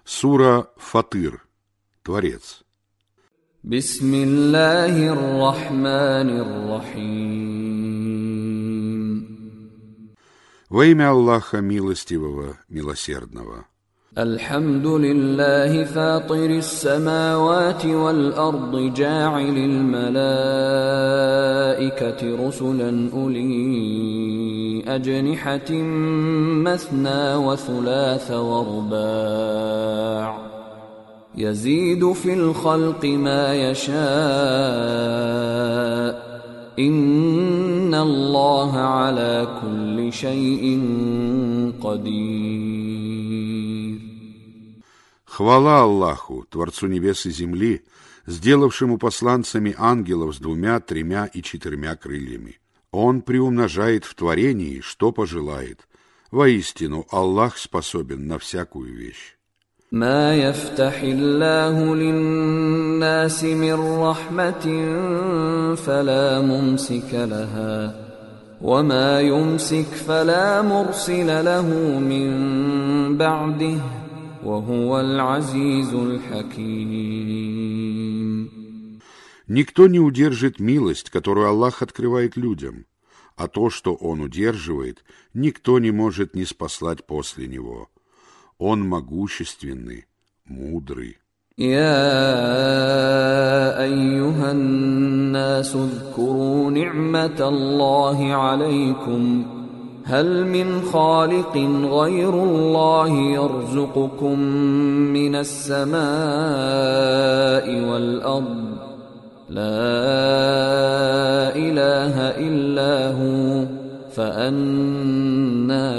Сура Фатыр. Творец. Бисмиллахир рахманир рахим. Во имя Аллаха Милостивого, Милосердного. الحمد لله فاطر السماوات والأرض جاعل الملائكة رسلا أولي أجنحة مثنى وثلاث ورباع يزيد في الخلق ما يشاء إن الله على كل شيء قدير. Хвала Аллаху, Творцу небес и земли, сделавшему посланцами ангелов с 2, 3 и 4 крыльями. Он приумножает в творении, что пожелает. Воистину, Аллах способен на всякую вещь. ما يفتح الله للناس من رحمة فلا ممسك لها وما يمسك فلا مرسل له من بعده وهو العزيز الحكيم. Никто не удержит милость, которую Аллах открывает людям, а то, что Он удерживает, никто не может ниспослать после Него. Он могущественный, мудрый. يا أيها الناس اذكروا نعمة الله عليكم هل من خالق غير الله يرزقكم من السماء والأرض لا إله إلا هو فأنى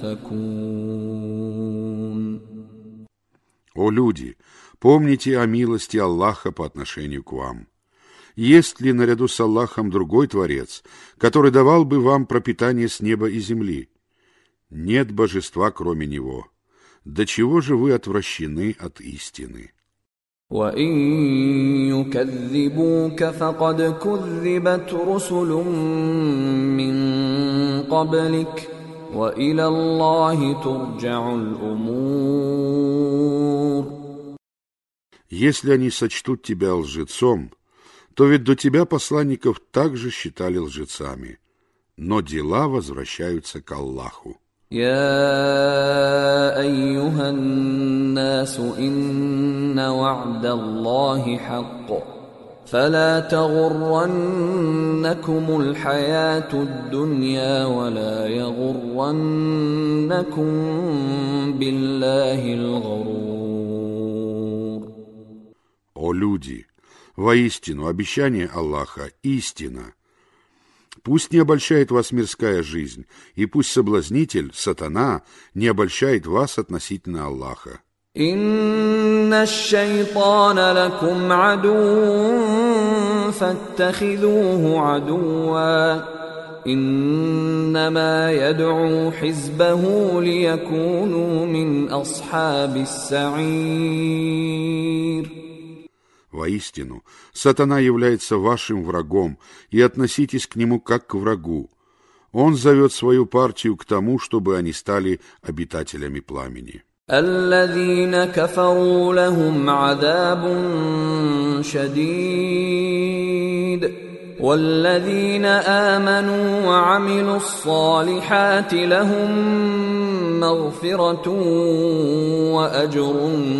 تؤفكون. О люди, помните о милости Аллаха по отношению к вам. Есть ли наряду с Аллахом другой Творец, который давал бы вам пропитание с неба и земли? Нет божества, кроме Него. До чего же вы отвращены от истины? وَإِن يُكَذِّبُوكَ فَقَدْ كُذِّبَتْ رُسُلٌ مِّن قَبْلِكَ وَإِلَى اللَّهِ تُرْجَعُ الْأُمُورُ. Если они сочтут тебя лжецом, то ведь до тебя посланников также считали лжецами, но дела возвращаются к Аллаху. يا أيها الناس إن وعد الله حق فلا تغرنكم الحياة الدنيا ولا يغرنكم بالله الغرور. О люди, воистину обещание Аллаха истина. Пусть не обольщает вас мирская жизнь, и пусть соблазнитель, сатана, не обольщает вас относительно Аллаха. «Инна аш-шайтана лакум адуун фаттахидуху адуа, иннама яд'у хизбаху лиякуну мин асхабис-са'ир». Воистину, сатана является вашим врагом, и относитесь к нему как к врагу. Он зовет свою партию к тому, чтобы они стали обитателями пламени. الذين كفروا لهم عذاب شديد والذين آمنوا وعملوا الصالحات لهم مغفرة وأجر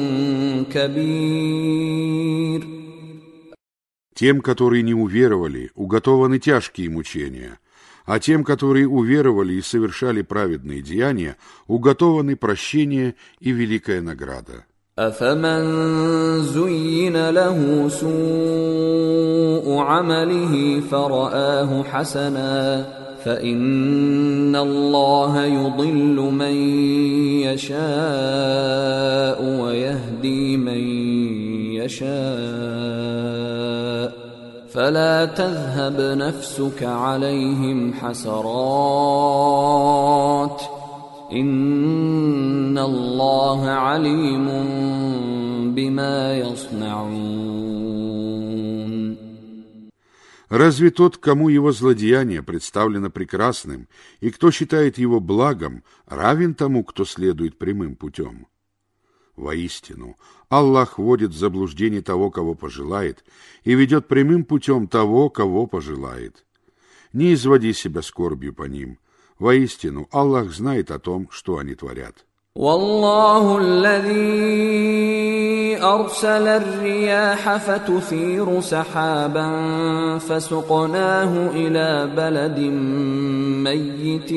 كبير. Тем, которые не уверовали, уготованы тяжкие мучения, а тем, которые уверовали и совершали праведные деяния, уготованы прощение и великая награда. أفمن زين له سوء عمله فرآه حسنا فإن الله يضل من يشاء ويهدي من يشاء فلا تذهب نفسك عليهم حسرات إن الله عليم بما يصنعون. Разве тот, кому его злодеяние представлено прекрасным, и кто считает его благом, равен тому, кто следует прямым путем? Воистину, Аллах вводит в заблуждение того, кого пожелает, и ведет прямым путем того, кого пожелает. Не изводи себя скорбью по ним. Воистину, Аллах знает о том, что они творят. والله الذي أرسل الرياح فتثير سحابا فسقناه إلى بلد ميت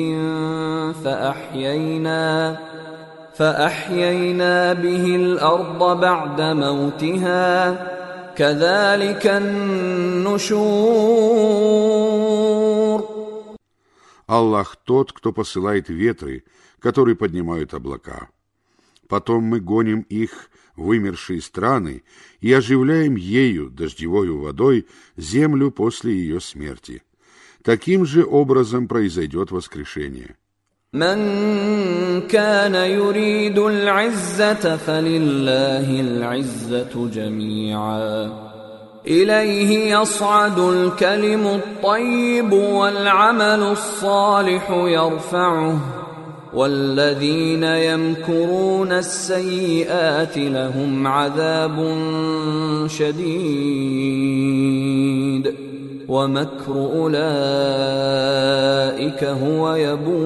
فأحيينا به الأرض بعد موتها كذلك النشور. Аллах тот, кто посылает ветры, которые поднимают облака. Потом мы гоним их в вымершие страны и оживляем ею, дождевою водой, землю после ее смерти. Таким же образом произойдет воскрешение. من كان يريد العزة فلله العزة جميعا إليه يصعد الكلم الطيب والعمل الصالح يرفعه والذين يمكرون السيئات لهم عذاب شديد ومكر أولئك هو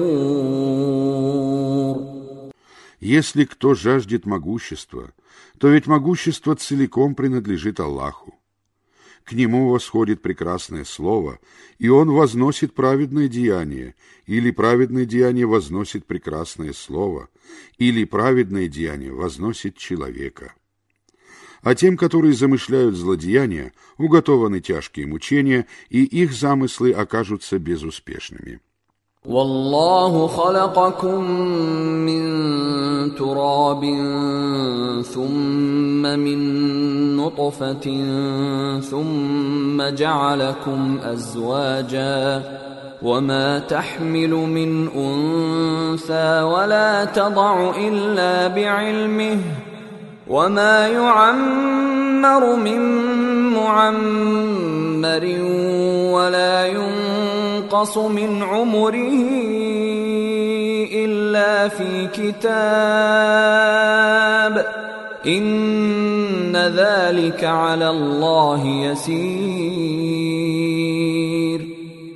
يبور. Если кто жаждет могущества, то ведь могущество целиком принадлежит Аллаху. К нему восходит прекрасное слово, и он возносит праведное деяние, или праведное деяние возносит прекрасное слово, или праведное деяние возносит человека. А тем, которые замышляют злодеяния, уготованы тяжкие мучения, и их замыслы окажутся безуспешными. والله خلقكم من تراب ثم من نطفة ثم جعلكم أزواجا وما تحمل من أنثى ولا تضع إلا بعلمه وما يعمر من معمر ولا ينقص من عمره إلا في كتاب إن ذلك على الله يسير.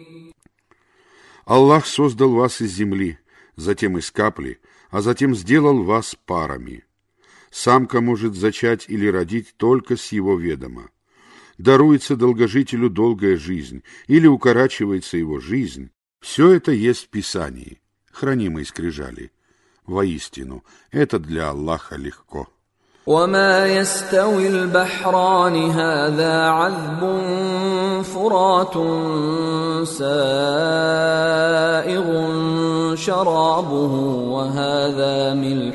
Аллах создал вас из земли, затем из капли, а затем сделал вас парами. Самка может зачать или родить только с его ведома. Даруется долгожителю долгая жизнь или укорачивается его жизнь. Все это есть в Писании, хранимой скрижали. Воистину, это для Аллаха легко. وما يستوي البحران هذا عذب فرات سائغ شرابه وهذا ملح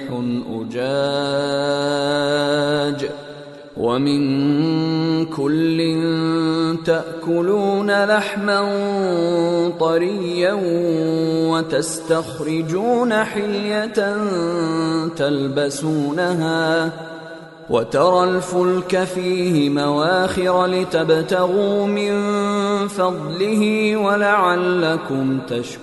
أجاج ومن كل تأكلون لحما طريا وتستخرجون حلية تلبسونها وترى الفلك فيه مواخر لتبتغوا من فضله ولعلكم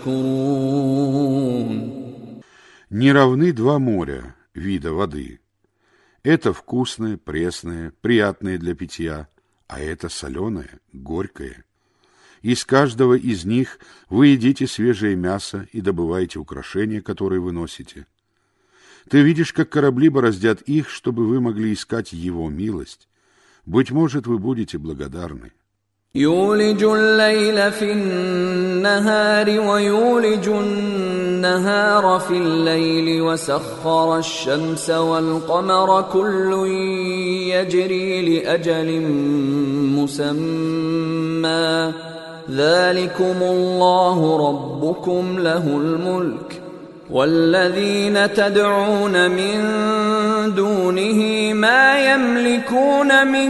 تشكرون. Не равны два моря, вида воды. Это вкусное, пресное, приятное для питья, а это соленое, горькое. Из каждого из них вы едите свежее мясо и добываете украшения, которые вы носите. Ты видишь, как корабли бороздят их, чтобы вы могли искать его милость. Быть может, вы будете благодарны. يولج الليل في النهار ويولج النهار في الليل وسخر الشمس والقمر كل يجري لأجل مسمى ذلكم الله ربكم له الملك والذين تدعون من دونه ما يملكون من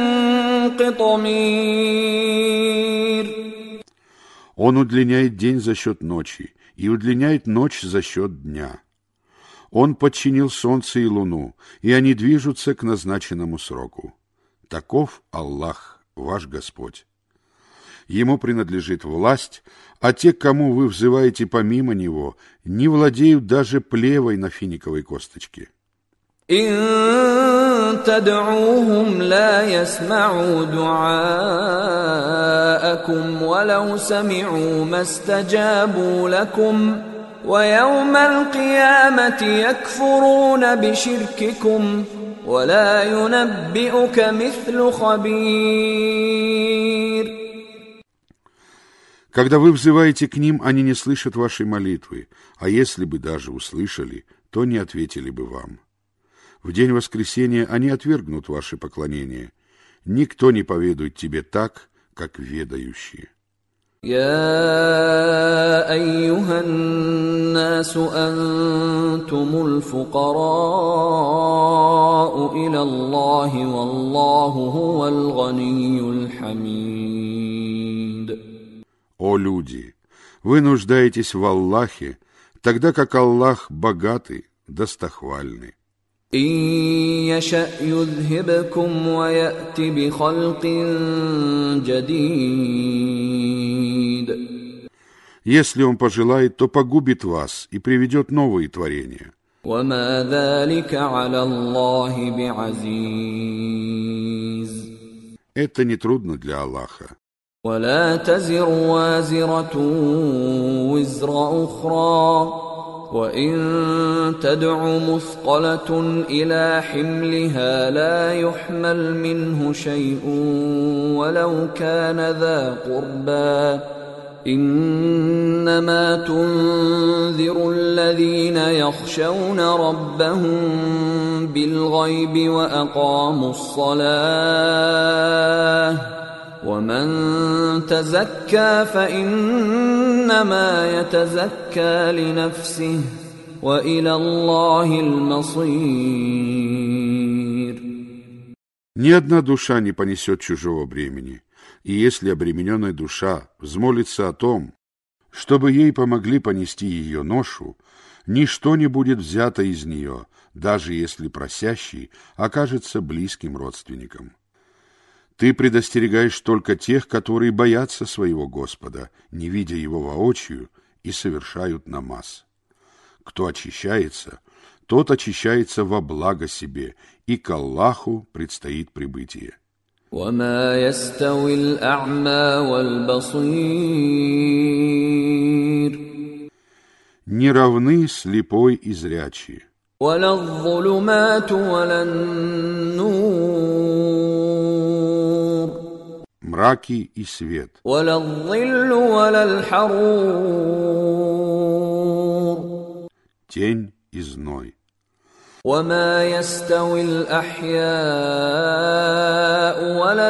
قطمير. Он удлиняет день за счет ночи и удлиняет ночь за счет дня. Он подчинил солнце и луну, и они движутся к назначенному сроку. Таков Аллах, ваш Господь. Ему принадлежит власть, а те, к кому вы взываете помимо него, не владеют даже плевой на финиковой косточке. إن تدعوهم لا يسمعوا دعاءكم ولو سمعوا ما استجابوا لكم ويوم القيامة يكفرون بشرككم ولا ينبئك مثل خبير. Когда вы взываете к ним, они не слышат вашей молитвы, а если бы даже услышали, то не ответили бы вам. В день воскресения они отвергнут ваше поклонение. Никто не поведает тебе так, как ведающие. يا أيها الناس أنتم الفقراء إلى الله والله هو الغني الحميد. О люди, вы нуждаетесь в Аллахе, тогда как Аллах богатый, достохвальный. إن يشأ يذهبكم ويأت بخلق جديد. Если он пожелает, то погубит вас и приведет новые творения. وما ذلك على الله بعزيز. Это нетрудно для Аллаха. ولا تزر وازرة وزر أخرى وإن تدع مثقلة إلى حملها لا يحمل منه شيء ولو كان ذا قربى إنما تنذر الذين يخشون ربهم بالغيب وأقاموا الصلاة ومن تزكى فإنما يتزكى لنفسه وإلى الله المصير. Ни одна душа не понесет чужого бремени, и если обремененная душа взмолится о том, чтобы ей помогли понести ее ношу, ничто не будет взято из нее, даже если просящий окажется близким родственником. Ты предостерегаешь только тех, которые боятся своего Господа, не видя его воочию, и совершают намаз. Кто очищается, тот очищается во благо себе, и к Аллаху предстоит прибытие. وما يستوي الأعمى والبصير. Не равны слепой и зрячий. ولا الظلمات ولا النور. Мраки и свет. ولا الظل ولا الحرور. Тень и зной. وما يستوي الأحياء ولا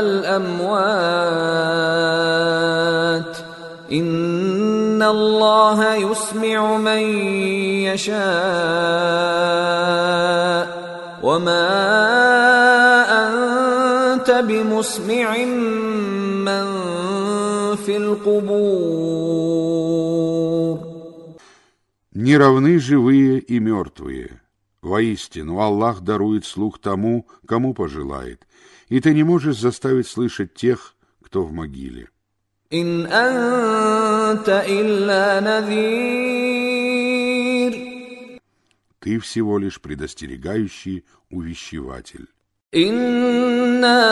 الأموات إن الله يسمع من يشاء وما أنت بمسمع من في القبور. Не равны живые и мертвые. Воистину, Аллах дарует слух тому, кому пожелает, и ты не можешь заставить слышать тех, кто в могиле. إن أنت إلا نذير. Ты всего лишь предостерегающий увещеватель. إنا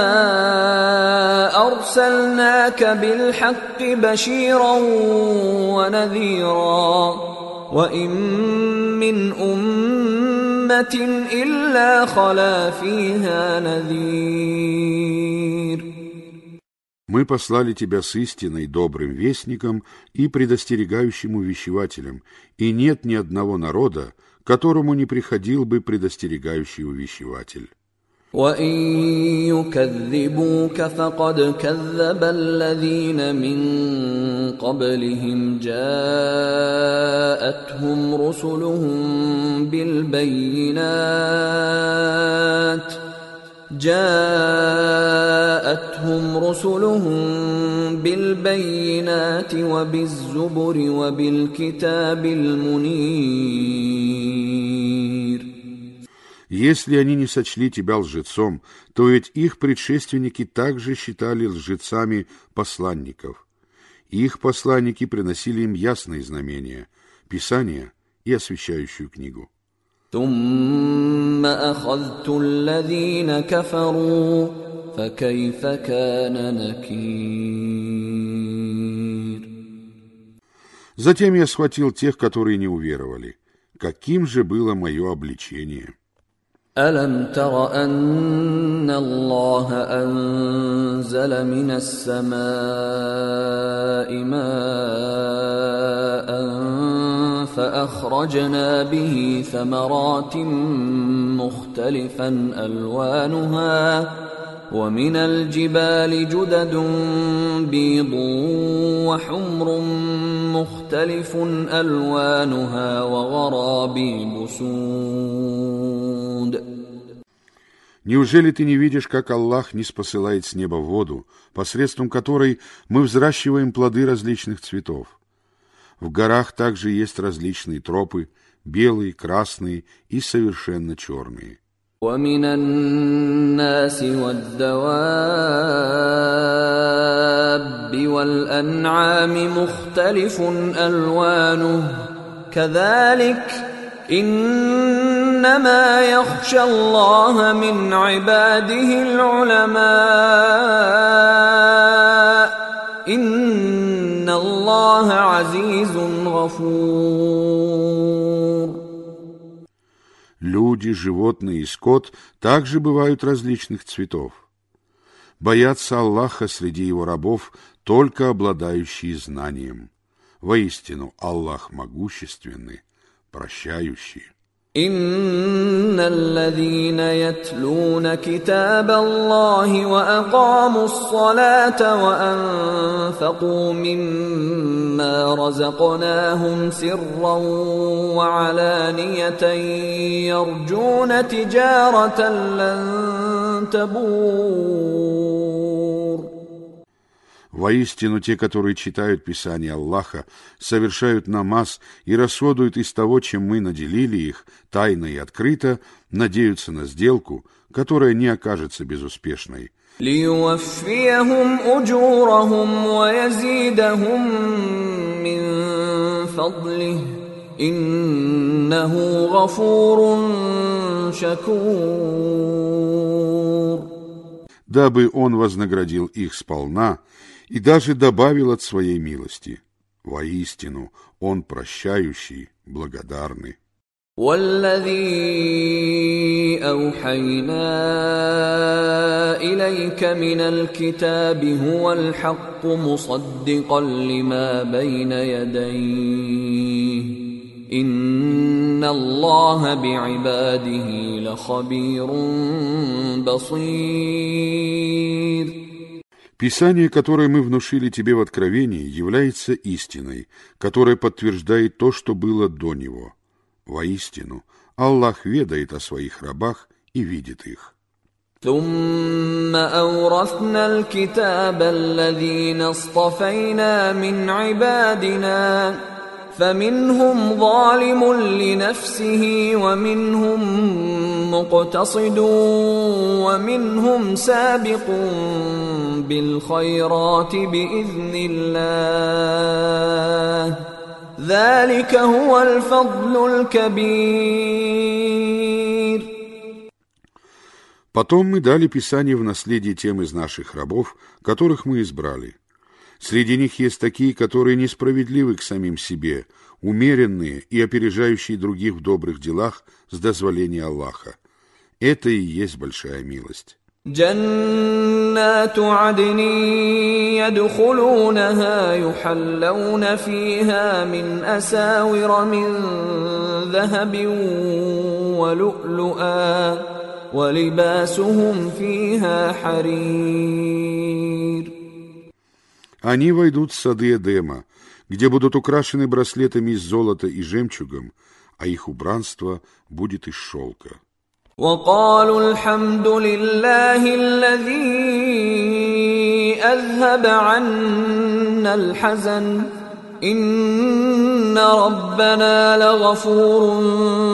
أرسلناك بالحق بشيرا ونذيرا وإن من أمة إلا خلا فيها نذير. Мы послали тебя с истиной, добрым вестником и предостерегающим увещевателем, и нет ни одного народа, которому не приходил бы предостерегающий увещеватель. وَإِن يُكَذِّبُوكَ فَقَدْ كَذَّبَ الَّذِينَ مِن قَبْلِهِمْ جَاءَتْهُمْ رُسُلُهُم بِالْبَيِّنَاتِ وَبِالزُّبُرِ وَبِالْكِتَابِ الْمُنِيرِ. Если они не сочли тебя лжецом, то ведь их предшественники также считали лжецами посланников. Их посланники приносили им ясные знамения, Писание и освящающую книгу. ثم أخذت الذين كفروا فكيف كان نكير. Затем я схватил тех, которые не уверовали. Каким же было мое обличение? ألم تر أن الله أنزل من السماء ماء فأخرجنا به ثمرات مختلفا ألوانها ومن الجبال جدد بيض وحمر مختلف ألوانها وغرابيب سود. Неужели ты не видишь, как Аллах ниспосылает с неба воду, посредством которой мы взращиваем плоды различных цветов? В горах также есть различные тропы, белые, красные и совершенно черные. ومن الناس والدواب والأنعام مختلف ألوانه كذلك إنما يخشى الله من عباده العلماء إن الله عزيز غفور. Люди, животные и скот также бывают различных цветов. Боятся Аллаха среди его рабов только обладающие знанием. Воистину, Аллах могущественный, прощающий. إن الذين يتلون كتاب الله وأقاموا الصلاة وأنفقوا مما رزقناهم سرا وعلانية يرجون تجارة لن تبور. Воистину, те, которые читают Писание Аллаха, совершают намаз и расходуют из того, чем мы наделили их, тайно и открыто, надеются на сделку, которая не окажется безуспешной. ليوفيهم أجورهم ويزيدهم من فضله إنه غفور شكور. Дабы Он вознаградил их сполна и даже добавил от своей милости. Воистину, Он прощающий, благодарный. والذي أوحينا إليك من الكتاب هو الحق مصدقا لما بين يديه إن الله بعباده لخبير بصير. Писание, которое мы внушили тебе в откровении, является истиной, которая подтверждает то, что было до него. Воистину, Аллах ведает о своих рабах и видит их. ثم أورثنا الكتاب الذين اصطفينا من عبادنا فمنهم ظالم لنفسه ومنهم مقتصد ومنهم سابق بالخيرات بإذن الله ذلك هو الفضل الكبير. Потом мы дали Писание в наследие тем из наших рабов, которых мы избрали. Среди них есть такие, которые несправедливы к самим себе, умеренные и опережающие других в добрых делах с дозволения Аллаха. Это и есть большая милость. جنات عدن يدخلونها يحلون فيها من أساور من ذهب ولؤلؤا ولباسهم فيها حرير. Они войдут в сады Эдема, где будут украшены браслетами из золота и жемчугом, а их убранство будет из шелка. وقالوا الحمد لله الذي أذهب عنا الحزن إن ربنا لغفور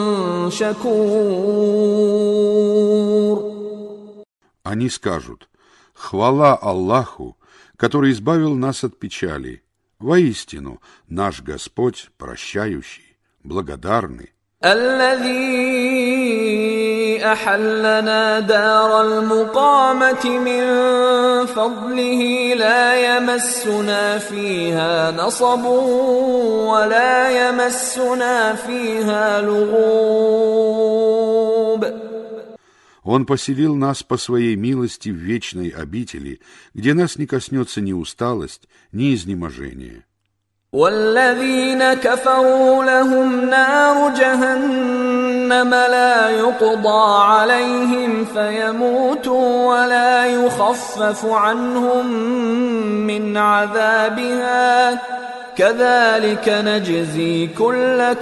شكور. Они скажут: «Хвала Аллаху, который избавил нас от печали. Воистину, наш Господь прощающий, благодарный». الذي أحلنا دار المقامة من فضله لا يمسنا فيها نصب ولا يمسنا فيها لغوب. Он поселил нас по своей милости в вечной обители, где нас не коснется ни усталость, ни изнеможение. والذين كفروا لهم نار جهنم لا يقضى عليهم فيموتوا ولا يخفف عنهم من عذابها كذلك نجزي كل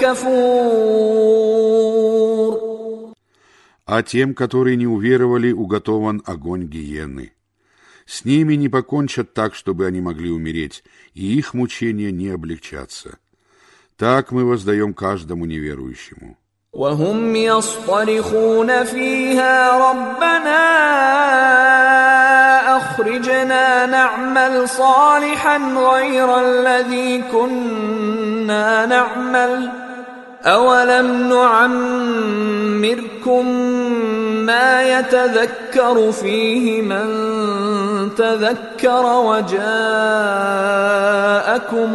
كفور. А тем, которые не уверовали, уготован огонь гиены. С ними не покончат так, чтобы они могли умереть, и их мучения не облегчатся. Так мы воздаем каждому неверующему. وهم يصطرخون فيها ربنا أخرجنا نعمل صالحا غير الذي كنا نعمل أولم نعمركم ما يتذكر فيه من تذكر وجاءكم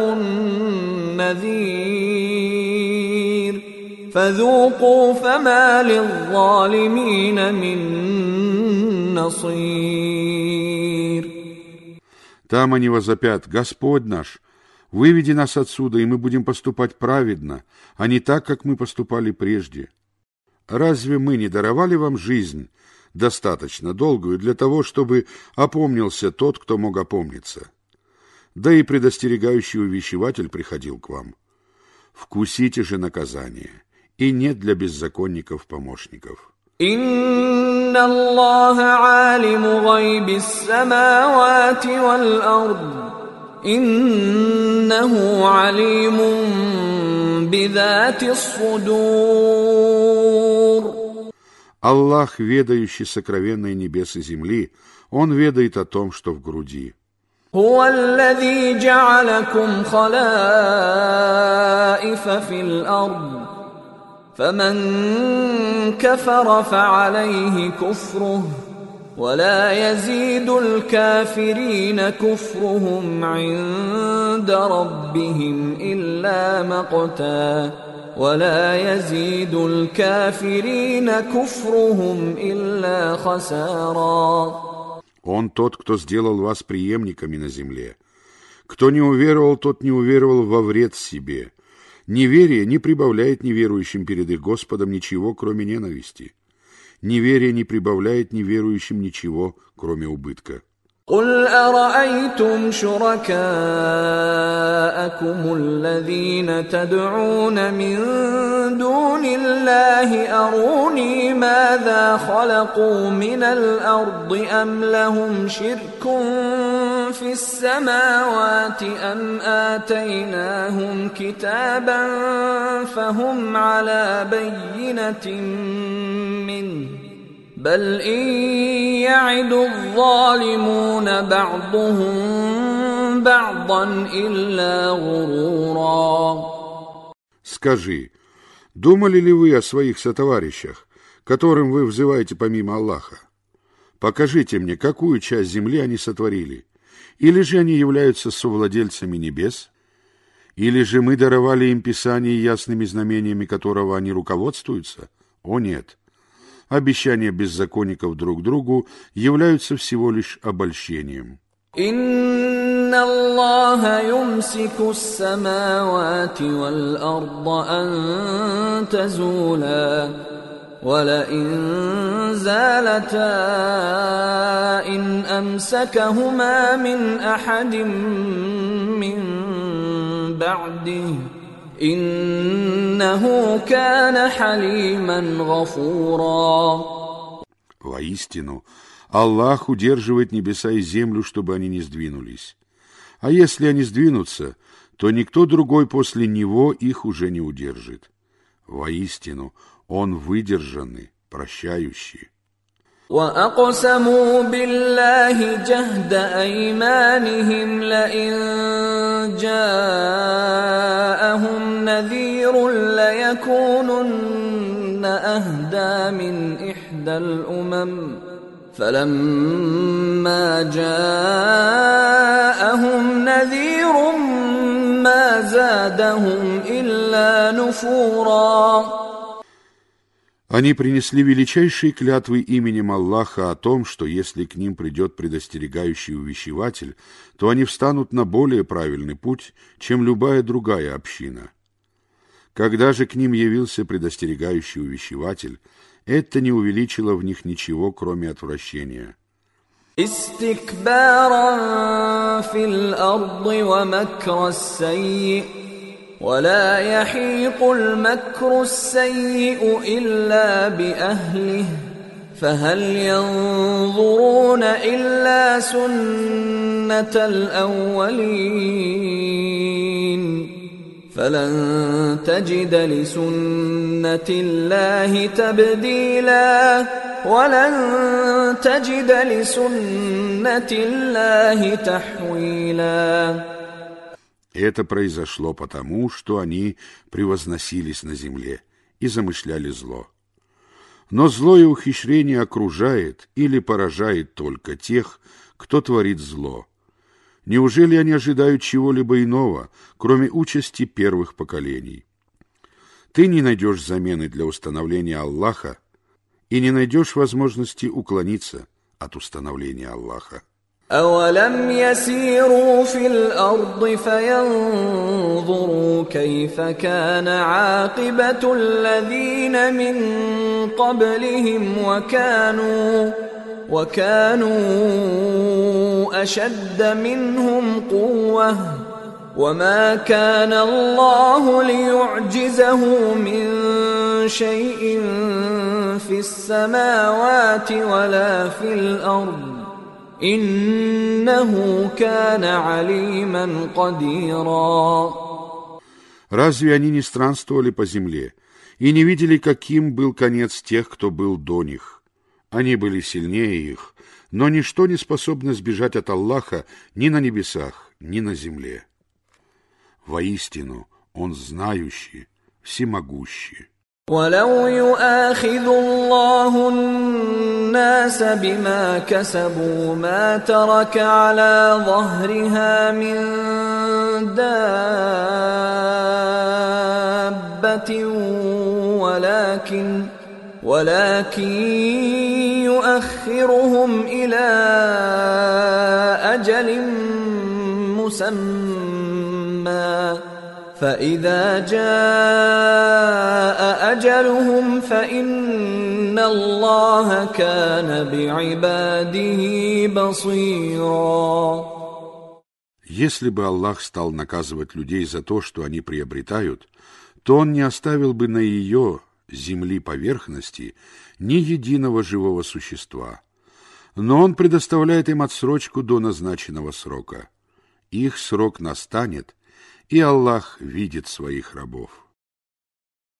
النذير فذوقوا فما للظالمين من نصير. Там они возопят: Господь наш, выведи нас отсюда, и мы будем поступать праведно, а не так, как мы поступали прежде. Разве мы не даровали вам жизнь, достаточно долгую для того, чтобы опомнился тот, кто мог опомниться? Да и предостерегающий увещеватель приходил к вам. Вкусите же наказание, и нет для беззаконников помощников. إن الله عالم غيب السماوات والأرض إنه عليم بذات الصدور. Аллах, ведающий сокровенные небес и земли, Он ведает о том, что в груди. هو الذي جعلكم خلائف في الأرض فمن كفر فعليه كفره ولا يزيد الكافرين كفرهم عند ربهم إلا مقتا ولا يزيد الكافرين كفرهم إلا خسارا. Он тот, кто сделал вас преемниками на земле. Кто не уверовал, тот не уверовал во вред себе. Неверие не прибавляет неверующим перед их Господом ничего, кроме ненависти. Неверие не прибавляет неверующим ничего, кроме убытка. قل أرأيتم شركاءكم الذين تدعون من دون الله أروني ماذا خلقوا من الأرض أم لهم شرك في السماوات أم آتيناهم كتابا فهم على بينة منه بل إن يعد الظالمون بعضهم بعضا إلا غرورا. Скажи, думали ли вы о своих сотоварищах, которым вы взываете помимо Аллаха? Покажите мне, какую часть земли они сотворили. Или же они являются совладельцами небес? Или же мы даровали им Писание ясными знамениями, которого они руководствуются? О нет! Обещания беззаконников друг другу являются всего лишь обольщением. إن الله يمسك السماوات والأرض أن تزولا ولئن زالتا إن أمسكهما من أحد من بعده إنه كان حليما غفورا. Воистину, Аллах удерживает небеса и землю, чтобы они не сдвинулись. А если они сдвинутся, то никто другой после него их уже не удержит. Воистину, Он выдержанный, прощающий. وأقسموا بالله جهد أيمانهم لئن جاءهم نذير ليكونن أهدى من إحدى الأمم فلما جاءهم نذير ما زادهم إلا نفورا. Они принесли величайшие клятвы именем Аллаха о том, что если к ним придет предостерегающий увещеватель, то они встанут на более правильный путь, чем любая другая община. Когда же к ним явился предостерегающий увещеватель, это не увеличило в них ничего, кроме отвращения. استكبارا في الأرض ومكر السيء ولا يحيق المكر السيء إلا بأهله فهل ينظرون إلا سنة الأولين فلن تجد لسنة الله تبديلا ولن تجد لسنة الله تحويلا. Это произошло потому, что они превозносились на земле и замышляли зло. Но злое ухищрение окружает или поражает только тех, кто творит зло. Неужели они ожидают чего-либо иного, кроме участи первых поколений? Ты не найдешь замены для установления Аллаха и не найдешь возможности уклониться от установления Аллаха. أولم يسيروا في الأرض فينظروا كيف كان عاقبة الذين من قبلهم وكانوا أشد منهم قوة وما كان الله ليعجزه من شيء في السماوات ولا في الأرض إنه كان عليما قديرا. Разве они не странствовали по земле и не видели, каким был конец тех, кто был до них? Они были сильнее их, но ничто не способно сбежать от Аллаха ни на небесах, ни на земле. Воистину, Он знающий, всемогущий. ولو يؤاخذ الله الناس بما كسبوا ما ترك على ظهرها من دابة ولكن يؤخرهم إلى أجل مسمى فإذا جاء أجلهم فإن الله كان بعباده بصيرا. Если бы Аллах стал наказывать людей за то, что они приобретают, то Он не оставил бы на ее, земли поверхности, ни единого живого существа. Но Он предоставляет им отсрочку до назначенного срока. Их срок настанет, и Аллах видит своих рабов.